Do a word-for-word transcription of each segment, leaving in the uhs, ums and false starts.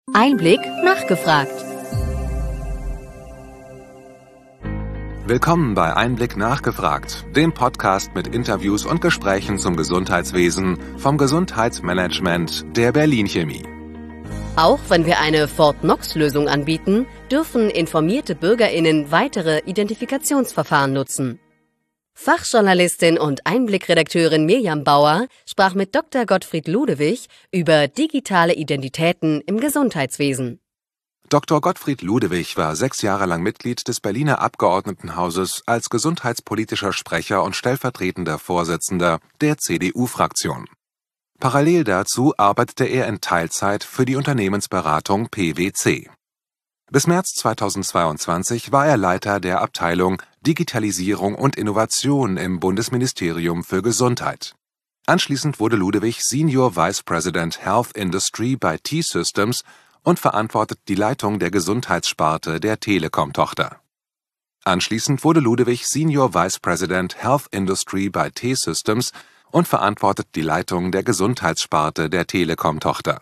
Einblick nachgefragt. Willkommen bei Einblick nachgefragt, dem Podcast mit Interviews und Gesprächen zum Gesundheitswesen vom Gesundheitsmanagement der Berlin Chemie. Auch wenn wir eine Fort-Knox-Lösung anbieten, dürfen informierte BürgerInnen weitere Identifikationsverfahren nutzen. Fachjournalistin und Einblick-Redakteurin Mirjam Bauer sprach mit Doktor Gottfried Ludewig über digitale Identitäten im Gesundheitswesen. Doktor Gottfried Ludewig war sechs Jahre lang Mitglied des Berliner Abgeordnetenhauses als gesundheitspolitischer Sprecher und stellvertretender Vorsitzender der C D U-Fraktion. Parallel dazu arbeitete er in Teilzeit für die Unternehmensberatung P W C. Bis März zweitausendzweiundzwanzig war er Leiter der Abteilung Digitalisierung und Innovation im Bundesministerium für Gesundheit. Anschließend wurde Ludewig Senior Vice President Health Industry bei T-Systems und verantwortet die Leitung der Gesundheitssparte der Telekom-Tochter. Anschließend wurde Ludewig Senior Vice President Health Industry bei T-Systems und verantwortet die Leitung der Gesundheitssparte der Telekom-Tochter.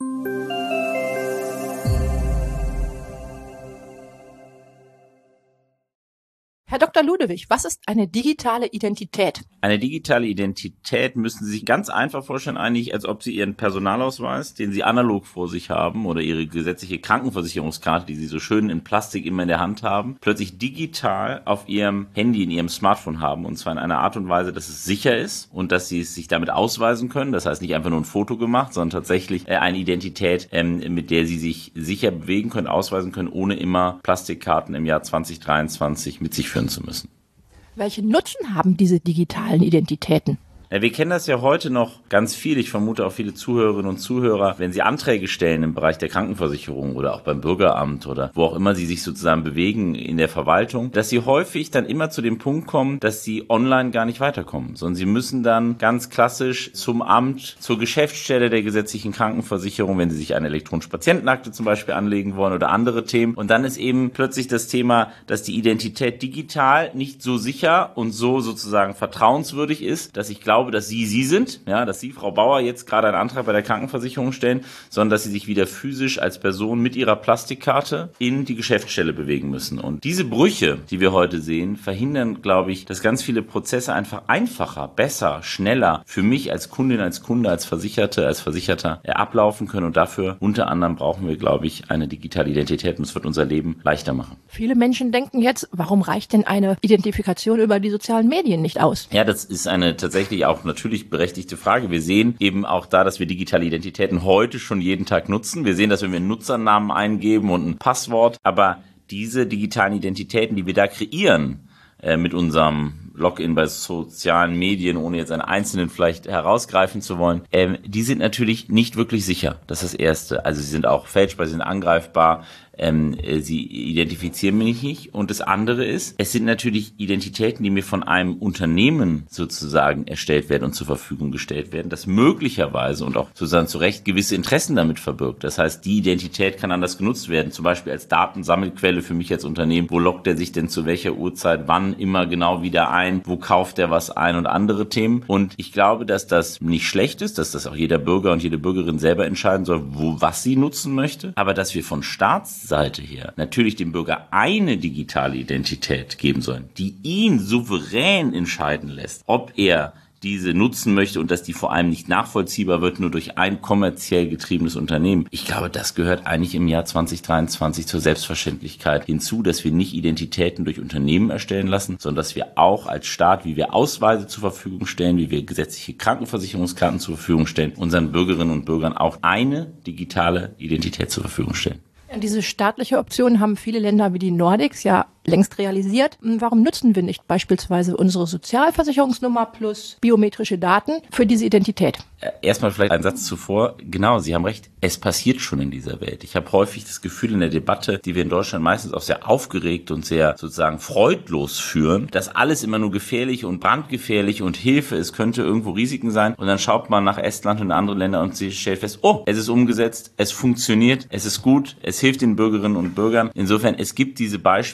Herr Doktor Ludewig, was ist eine digitale Identität? Eine digitale Identität müssen Sie sich ganz einfach vorstellen, eigentlich, als ob Sie Ihren Personalausweis, den Sie analog vor sich haben, oder Ihre gesetzliche Krankenversicherungskarte, die Sie so schön in Plastik immer in der Hand haben, plötzlich digital auf Ihrem Handy, in Ihrem Smartphone haben. Und zwar in einer Art und Weise, dass es sicher ist und dass Sie es sich damit ausweisen können. Das heißt, nicht einfach nur ein Foto gemacht, sondern tatsächlich eine Identität, mit der Sie sich sicher bewegen können, ausweisen können, ohne immer Plastikkarten im Jahr zwanzig dreiundzwanzig mit sich führen zu müssen. Welchen Nutzen haben diese digitalen Identitäten? Wir kennen das ja heute noch ganz viel. Ich vermute auch viele Zuhörerinnen und Zuhörer, wenn sie Anträge stellen im Bereich der Krankenversicherung oder auch beim Bürgeramt oder wo auch immer sie sich sozusagen bewegen in der Verwaltung, dass sie häufig dann immer zu dem Punkt kommen, dass sie online gar nicht weiterkommen, sondern sie müssen dann ganz klassisch zum Amt, zur Geschäftsstelle der gesetzlichen Krankenversicherung, wenn sie sich eine elektronische Patientenakte zum Beispiel anlegen wollen oder andere Themen. Und dann ist eben plötzlich das Thema, dass die Identität digital nicht so sicher und so sozusagen vertrauenswürdig ist, dass ich glaube, dass Sie Sie sind, ja, dass Sie, Frau Bauer, jetzt gerade einen Antrag bei der Krankenversicherung stellen, sondern dass Sie sich wieder physisch als Person mit Ihrer Plastikkarte in die Geschäftsstelle bewegen müssen. Und diese Brüche, die wir heute sehen, verhindern, glaube ich, dass ganz viele Prozesse einfach einfacher, besser, schneller für mich als Kundin, als Kunde, als Versicherte, als Versicherter ablaufen können. Und dafür unter anderem brauchen wir, glaube ich, eine digitale Identität. Und es wird unser Leben leichter machen. Viele Menschen denken jetzt, warum reicht denn eine Identifikation über die sozialen Medien nicht aus? Ja, das ist eine tatsächlich auch natürlich berechtigte Frage. Wir sehen eben auch da, dass wir digitale Identitäten heute schon jeden Tag nutzen. Wir sehen, dass wenn wir einen Nutzernamen eingeben und ein Passwort, aber diese digitalen Identitäten, die wir da kreieren, äh, mit unserem Login bei sozialen Medien, ohne jetzt einen einzelnen vielleicht herausgreifen zu wollen, ähm, die sind natürlich nicht wirklich sicher. Das ist das Erste. Also sie sind auch fälschbar, sie sind angreifbar, ähm, sie identifizieren mich nicht. Und das andere ist, es sind natürlich Identitäten, die mir von einem Unternehmen sozusagen erstellt werden und zur Verfügung gestellt werden, das möglicherweise und auch sozusagen zu Recht gewisse Interessen damit verbirgt. Das heißt, die Identität kann anders genutzt werden, zum Beispiel als Datensammelquelle für mich als Unternehmen. Wo loggt er sich denn zu welcher Uhrzeit, wann immer genau wieder ein? Wo kauft er was ein und andere Themen. Und ich glaube, dass das nicht schlecht ist, dass das auch jeder Bürger und jede Bürgerin selber entscheiden soll, wo was sie nutzen möchte. Aber dass wir von Staatsseite her natürlich dem Bürger eine digitale Identität geben sollen, die ihn souverän entscheiden lässt, ob er diese nutzen möchte und dass die vor allem nicht nachvollziehbar wird, nur durch ein kommerziell getriebenes Unternehmen. Ich glaube, das gehört eigentlich im Jahr zwanzig dreiundzwanzig zur Selbstverständlichkeit hinzu, dass wir nicht Identitäten durch Unternehmen erstellen lassen, sondern dass wir auch als Staat, wie wir Ausweise zur Verfügung stellen, wie wir gesetzliche Krankenversicherungskarten zur Verfügung stellen, unseren Bürgerinnen und Bürgern auch eine digitale Identität zur Verfügung stellen. Diese staatliche Option haben viele Länder wie die Nordics ja längst realisiert. Warum nutzen wir nicht beispielsweise unsere Sozialversicherungsnummer plus biometrische Daten für diese Identität? Erstmal vielleicht ein Satz zuvor. Genau, Sie haben recht. Es passiert schon in dieser Welt. Ich habe häufig das Gefühl in der Debatte, die wir in Deutschland meistens auch sehr aufgeregt und sehr sozusagen freudlos führen, dass alles immer nur gefährlich und brandgefährlich und Hilfe, es könnte irgendwo Risiken sein. Und dann schaut man nach Estland und andere Länder und sie stellt fest, oh, es ist umgesetzt, es funktioniert, es ist gut, es hilft den Bürgerinnen und Bürgern. Insofern, es gibt diese Beispiele und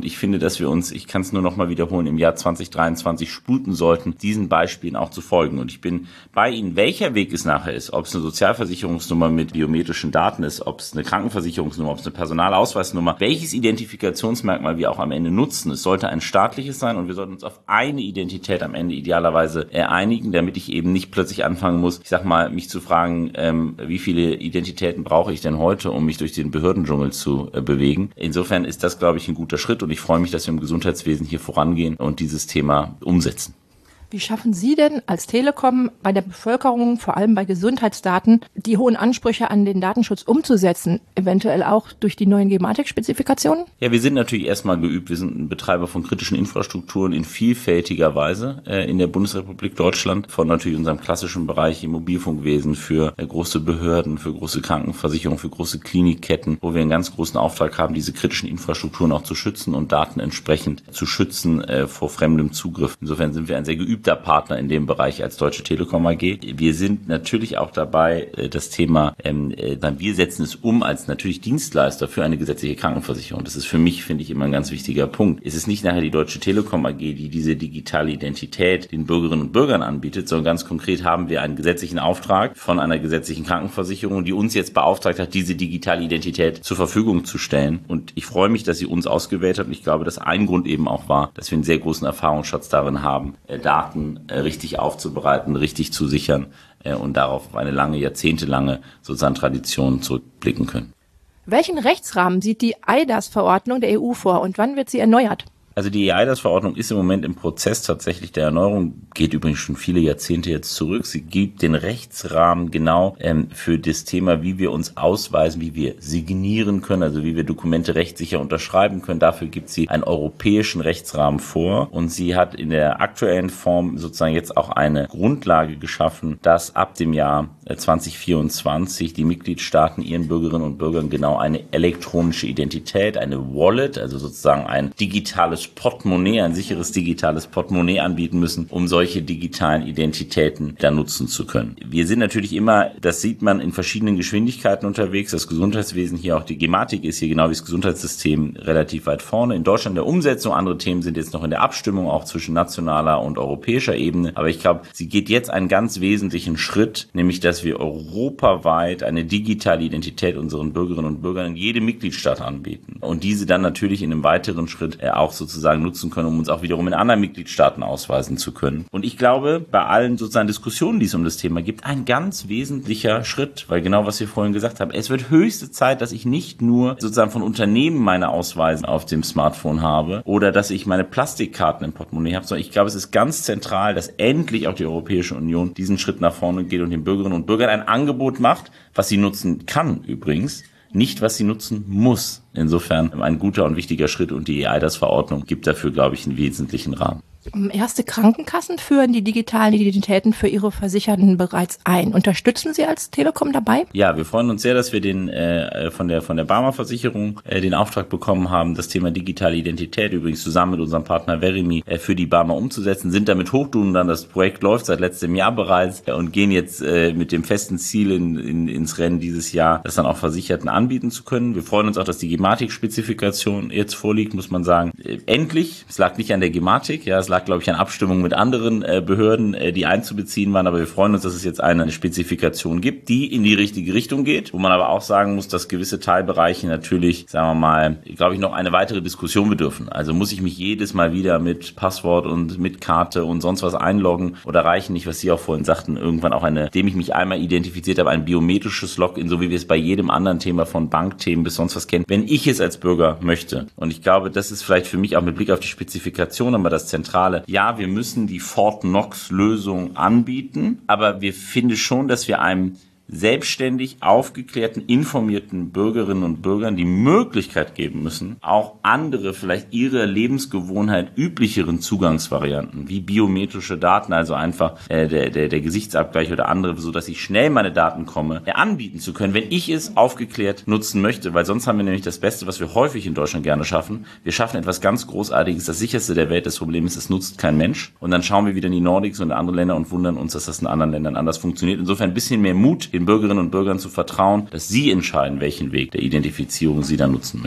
Und ich finde, dass wir uns, ich kann es nur noch mal wiederholen, im Jahr zwanzig dreiundzwanzig sputen sollten, diesen Beispielen auch zu folgen. Und ich bin bei Ihnen, welcher Weg es nachher ist, ob es eine Sozialversicherungsnummer mit biometrischen Daten ist, ob es eine Krankenversicherungsnummer, ob es eine Personalausweisnummer, welches Identifikationsmerkmal wir auch am Ende nutzen. Es sollte ein staatliches sein und wir sollten uns auf eine Identität am Ende idealerweise einigen, damit ich eben nicht plötzlich anfangen muss, ich sag mal, mich zu fragen, ähm, wie viele Identitäten brauche ich denn heute, um mich durch den Behördendschungel zu äh, bewegen. Insofern ist das, glaube ich, ein guter Schritt und ich freue mich, dass wir im Gesundheitswesen hier vorangehen und dieses Thema umsetzen. Wie schaffen Sie denn als Telekom bei der Bevölkerung, vor allem bei Gesundheitsdaten, die hohen Ansprüche an den Datenschutz umzusetzen, eventuell auch durch die neuen Gematik-Spezifikationen? Ja, wir sind natürlich erstmal geübt. Wir sind ein Betreiber von kritischen Infrastrukturen in vielfältiger Weise äh, in der Bundesrepublik Deutschland, von natürlich unserem klassischen Bereich im Mobilfunkwesen für äh, große Behörden, für große Krankenversicherungen, für große Klinikketten, wo wir einen ganz großen Auftrag haben, diese kritischen Infrastrukturen auch zu schützen und Daten entsprechend zu schützen äh, vor fremdem Zugriff. Insofern sind wir ein sehr geübter Partner in dem Bereich als Deutsche Telekom A G. Wir sind natürlich auch dabei, das Thema, ähm, wir setzen es um als natürlich Dienstleister für eine gesetzliche Krankenversicherung. Das ist für mich, finde ich, immer ein ganz wichtiger Punkt. Es ist nicht nachher die Deutsche Telekom A G, die diese digitale Identität den Bürgerinnen und Bürgern anbietet, sondern ganz konkret haben wir einen gesetzlichen Auftrag von einer gesetzlichen Krankenversicherung, die uns jetzt beauftragt hat, diese digitale Identität zur Verfügung zu stellen. Und ich freue mich, dass sie uns ausgewählt hat. Und ich glaube, dass ein Grund eben auch war, dass wir einen sehr großen Erfahrungsschatz darin haben, Daten richtig aufzubereiten, richtig zu sichern äh, und darauf auf eine lange, jahrzehntelange sozusagen Tradition zurückblicken können. Welchen Rechtsrahmen sieht die I D A S-Verordnung der E U vor und wann wird sie erneuert? Also die I D A S-Verordnung ist im Moment im Prozess tatsächlich der Erneuerung, geht übrigens schon viele Jahrzehnte jetzt zurück. Sie gibt den Rechtsrahmen genau ähm, für das Thema, wie wir uns ausweisen, wie wir signieren können, also wie wir Dokumente rechtssicher unterschreiben können. Dafür gibt sie einen europäischen Rechtsrahmen vor und sie hat in der aktuellen Form sozusagen jetzt auch eine Grundlage geschaffen, dass ab dem Jahr zwanzig vierundzwanzig die Mitgliedstaaten ihren Bürgerinnen und Bürgern genau eine elektronische Identität, eine Wallet, also sozusagen ein digitales Portemonnaie, ein sicheres digitales Portemonnaie anbieten müssen, um solche digitalen Identitäten dann nutzen zu können. Wir sind natürlich immer, das sieht man, in verschiedenen Geschwindigkeiten unterwegs. Das Gesundheitswesen hier, auch die Gematik ist hier genau wie das Gesundheitssystem relativ weit vorne. In Deutschland der Umsetzung, andere Themen sind jetzt noch in der Abstimmung, auch zwischen nationaler und europäischer Ebene. Aber ich glaube, sie geht jetzt einen ganz wesentlichen Schritt, nämlich dass wir europaweit eine digitale Identität unseren Bürgerinnen und Bürgern in jedem Mitgliedstaat anbieten. Und diese dann natürlich in einem weiteren Schritt auch sozusagen sozusagen nutzen können, um uns auch wiederum in anderen Mitgliedstaaten ausweisen zu können. Und ich glaube, bei allen sozusagen Diskussionen, die es um das Thema gibt, ein ganz wesentlicher Schritt, weil genau was wir vorhin gesagt haben, es wird höchste Zeit, dass ich nicht nur sozusagen von Unternehmen meine Ausweise auf dem Smartphone habe oder dass ich meine Plastikkarten im Portemonnaie habe, sondern ich glaube, es ist ganz zentral, dass endlich auch die Europäische Union diesen Schritt nach vorne geht und den Bürgerinnen und Bürgern ein Angebot macht, was sie nutzen kann übrigens, nicht, was sie nutzen muss. Insofern ein guter und wichtiger Schritt und die I D A S-Verordnung gibt dafür, glaube ich, einen wesentlichen Rahmen. Erste Krankenkassen führen die digitalen Identitäten für ihre Versicherten bereits ein. Unterstützen Sie als Telekom dabei? Ja, wir freuen uns sehr, dass wir den äh, von der von der Barmer-Versicherung äh, den Auftrag bekommen haben, das Thema digitale Identität übrigens zusammen mit unserem Partner Verimi äh, für die Barmer umzusetzen. Sind damit Hochdun dann, das Projekt läuft seit letztem Jahr bereits äh, und gehen jetzt äh, mit dem festen Ziel in, in, ins Rennen dieses Jahr, das dann auch Versicherten anbieten zu können. Wir freuen uns auch, dass die Gematik-Spezifikation jetzt vorliegt, muss man sagen. Äh, endlich, es lag nicht an der Gematik, ja, es lag, glaube ich, an Abstimmung mit anderen äh, Behörden, äh, die einzubeziehen waren. Aber wir freuen uns, dass es jetzt eine Spezifikation gibt, die in die richtige Richtung geht, wo man aber auch sagen muss, dass gewisse Teilbereiche natürlich, sagen wir mal, glaube ich, noch eine weitere Diskussion bedürfen. Also muss ich mich jedes Mal wieder mit Passwort und mit Karte und sonst was einloggen oder reichen nicht, was Sie auch vorhin sagten, irgendwann auch eine, dem ich mich einmal identifiziert habe, ein biometrisches Login, so wie wir es bei jedem anderen Thema von Bankthemen bis sonst was kennen, wenn ich es als Bürger möchte. Und ich glaube, das ist vielleicht für mich auch mit Blick auf die Spezifikation aber das Zentrale. Ja, wir müssen die Fort Knox-Lösung anbieten, aber wir finden schon, dass wir einem selbstständig aufgeklärten, informierten Bürgerinnen und Bürgern die Möglichkeit geben müssen, auch andere, vielleicht ihre Lebensgewohnheit üblicheren Zugangsvarianten, wie biometrische Daten, also einfach äh, der, der, der Gesichtsabgleich oder andere, so dass ich schnell meine Daten komme, äh, anbieten zu können, wenn ich es aufgeklärt nutzen möchte, weil sonst haben wir nämlich das Beste, was wir häufig in Deutschland gerne schaffen. Wir schaffen etwas ganz Großartiges, das sicherste der Welt. Das Problem ist, es nutzt kein Mensch. Und dann schauen wir wieder in die Nordics und andere Länder und wundern uns, dass das in anderen Ländern anders funktioniert. Insofern ein bisschen mehr Mut, den Bürgerinnen und Bürgern zu vertrauen, dass sie entscheiden, welchen Weg der Identifizierung sie dann nutzen möchten.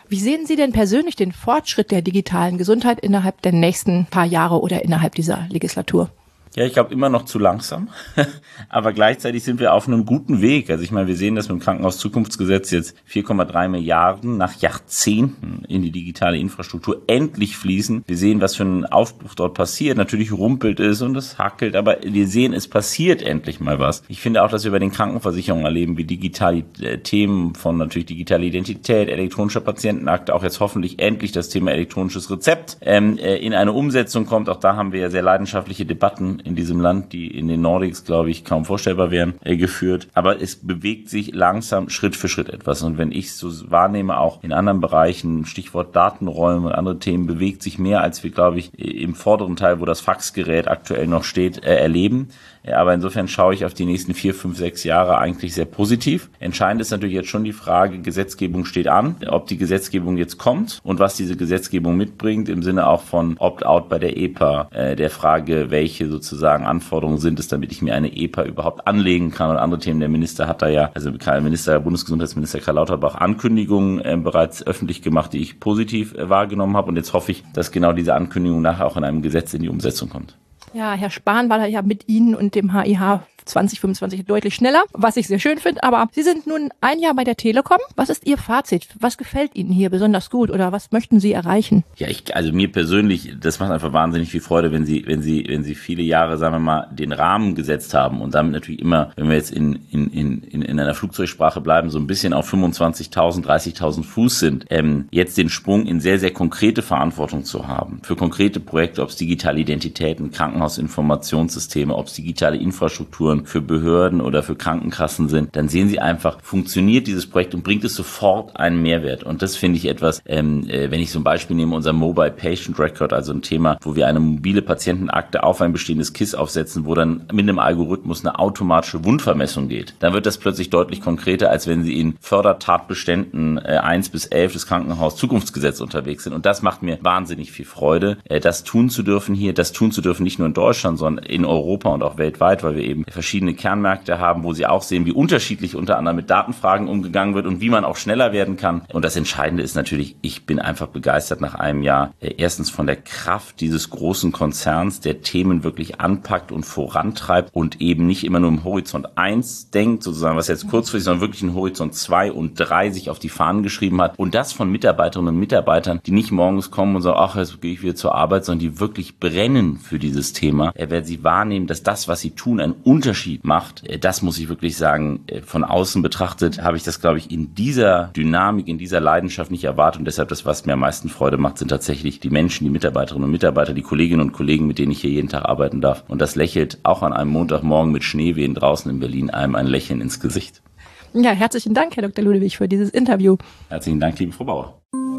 Wie sehen Sie denn persönlich den Fortschritt der digitalen Gesundheit innerhalb der nächsten paar Jahre oder innerhalb dieser Legislatur? Ja, ich glaube immer noch zu langsam, aber gleichzeitig sind wir auf einem guten Weg. Also ich meine, wir sehen, dass mit dem Krankenhauszukunftsgesetz jetzt vier Komma drei Milliarden nach Jahrzehnten in die digitale Infrastruktur endlich fließen. Wir sehen, was für ein Aufbruch dort passiert. Natürlich rumpelt es und es hackelt, aber wir sehen, es passiert endlich mal was. Ich finde auch, dass wir bei den Krankenversicherungen erleben, wie digitale äh, Themen von natürlich digitale Identität, elektronischer Patientenakte, auch jetzt hoffentlich endlich das Thema elektronisches Rezept ähm, äh, in eine Umsetzung kommt. Auch da haben wir ja sehr leidenschaftliche Debatten in diesem Land, die in den Nordics, glaube ich, kaum vorstellbar wären, äh, geführt. Aber es bewegt sich langsam Schritt für Schritt etwas. Und wenn ich es so wahrnehme, auch in anderen Bereichen, Stichwort Datenräume und andere Themen, bewegt sich mehr, als wir, glaube ich, im vorderen Teil, wo das Faxgerät aktuell noch steht, äh, erleben. Aber insofern schaue ich auf die nächsten vier, fünf, sechs Jahre eigentlich sehr positiv. Entscheidend ist natürlich jetzt schon die Frage, Gesetzgebung steht an, ob die Gesetzgebung jetzt kommt und was diese Gesetzgebung mitbringt im Sinne auch von Opt-out bei der E P A, äh, der Frage, welche sozusagen Anforderungen sind es, damit ich mir eine E P A überhaupt anlegen kann und andere Themen. Der Minister hat da ja, also Karl Minister, Bundesgesundheitsminister Karl Lauterbach, Ankündigungen äh, bereits öffentlich gemacht, die ich positiv äh, wahrgenommen habe und jetzt hoffe ich, dass genau diese Ankündigung nachher auch in einem Gesetz in die Umsetzung kommt. Ja, Herr Spahn war da ja mit Ihnen und dem H I H zwanzig fünfundzwanzig deutlich schneller, was ich sehr schön finde. Aber Sie sind nun ein Jahr bei der Telekom. Was ist Ihr Fazit? Was gefällt Ihnen hier besonders gut oder was möchten Sie erreichen? Ja, ich, also mir persönlich, das macht einfach wahnsinnig viel Freude, wenn Sie, wenn Sie, wenn Sie viele Jahre, sagen wir mal, den Rahmen gesetzt haben und damit natürlich immer, wenn wir jetzt in, in, in, in einer Flugzeugsprache bleiben, so ein bisschen auf fünfundzwanzigtausend, dreißigtausend Fuß sind, ähm, jetzt den Sprung in sehr, sehr konkrete Verantwortung zu haben. Für konkrete Projekte, ob es digitale Identitäten, Krankenhausinformationssysteme, ob es digitale Infrastrukturen für Behörden oder für Krankenkassen sind, dann sehen Sie einfach, funktioniert dieses Projekt und bringt es sofort einen Mehrwert. Und das finde ich etwas, ähm, äh, wenn ich so ein Beispiel nehme, unser Mobile Patient Record, also ein Thema, wo wir eine mobile Patientenakte auf ein bestehendes K I S aufsetzen, wo dann mit einem Algorithmus eine automatische Wundvermessung geht, dann wird das plötzlich deutlich konkreter, als wenn Sie in Fördertatbeständen äh, eins bis elf des Krankenhaus-Zukunftsgesetzes unterwegs sind. Und das macht mir wahnsinnig viel Freude, äh, das tun zu dürfen hier, das tun zu dürfen, nicht nur in Deutschland, sondern in Europa und auch weltweit, weil wir eben verschiedene Kernmärkte haben, wo Sie auch sehen, wie unterschiedlich unter anderem mit Datenfragen umgegangen wird und wie man auch schneller werden kann. Und das Entscheidende ist natürlich, ich bin einfach begeistert nach einem Jahr, äh, erstens von der Kraft dieses großen Konzerns, der Themen wirklich anpackt und vorantreibt und eben nicht immer nur im Horizont eins denkt, sozusagen, was jetzt kurzfristig, sondern wirklich in Horizont zwei und drei sich auf die Fahnen geschrieben hat. Und das von Mitarbeiterinnen und Mitarbeitern, die nicht morgens kommen und sagen, ach, jetzt gehe ich wieder zur Arbeit, sondern die wirklich brennen für dieses Thema. Er wird sie wahrnehmen, dass das, was sie tun, einen Unterschied macht. Das muss ich wirklich sagen, von außen betrachtet habe ich das, glaube ich, in dieser Dynamik, in dieser Leidenschaft nicht erwartet. Und deshalb das, was mir am meisten Freude macht, sind tatsächlich die Menschen, die Mitarbeiterinnen und Mitarbeiter, die Kolleginnen und Kollegen, mit denen ich hier jeden Tag arbeiten darf. Und das lächelt auch an einem Montagmorgen mit Schneewehen draußen in Berlin einem ein Lächeln ins Gesicht. Ja, herzlichen Dank, Herr Doktor Ludewig, für dieses Interview. Herzlichen Dank, liebe Frau Bauer.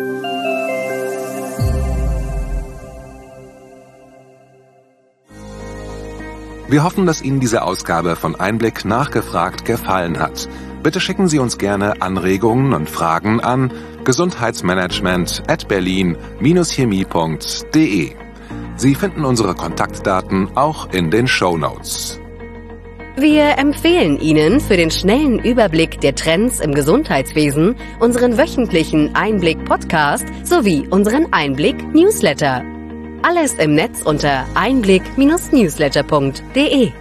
Wir hoffen, dass Ihnen diese Ausgabe von Einblick nachgefragt gefallen hat. Bitte schicken Sie uns gerne Anregungen und Fragen an gesundheitsmanagement at berlin dash chemie punkt de. Sie finden unsere Kontaktdaten auch in den Shownotes. Wir empfehlen Ihnen für den schnellen Überblick der Trends im Gesundheitswesen unseren wöchentlichen Einblick-Podcast sowie unseren Einblick-Newsletter. Alles im Netz unter einblick Bindestrich newsletter punkt de.